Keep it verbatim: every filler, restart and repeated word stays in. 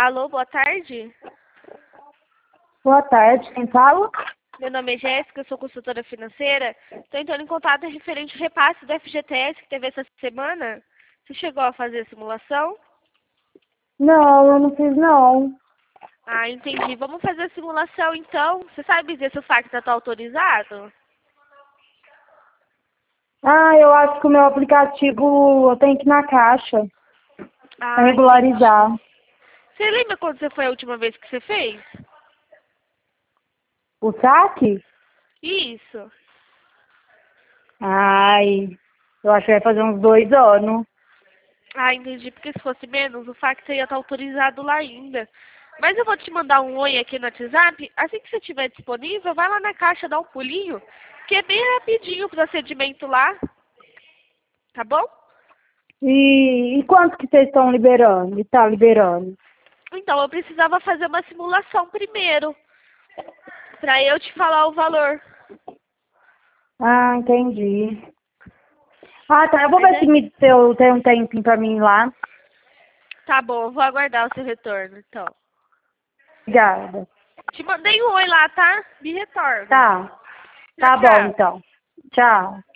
Alô, boa tarde. Boa tarde, quem fala? Meu nome é Jéssica, eu sou consultora financeira. Estou entrando em contato referente ao repasse do F G T S que teve essa semana. Você chegou a fazer a simulação? Não, eu não fiz não. Ah, entendi. Vamos fazer a simulação então. Você sabe dizer se o FAC está autorizado? Ah, eu acho que o meu aplicativo eu tenho que ir na caixa para Ah, regularizar. entendi. Você lembra quando você foi a última vez que você fez? O saque? Isso. Ai, eu acho que vai fazer uns dois anos. Ah, entendi. Porque se fosse menos, o FAC ia estar autorizado lá ainda. Mas eu vou te mandar um oi aqui no WhatsApp. Assim que você estiver disponível, vai lá na caixa, dá um pulinho, que é bem rapidinho o procedimento lá. Tá bom? E, e quanto que vocês estão liberando? E tá liberando? Então, eu precisava fazer uma simulação primeiro, pra eu te falar o valor. Ah, entendi. Ah, tá. Eu vou Mas ver se é... me deu, tem um tempinho pra mim ir lá. Tá bom, eu vou aguardar o seu retorno, então. Obrigada. Te mandei um oi lá, tá? Me retorna. Tá. Tchau, Tá bom, tchau. então. Tchau.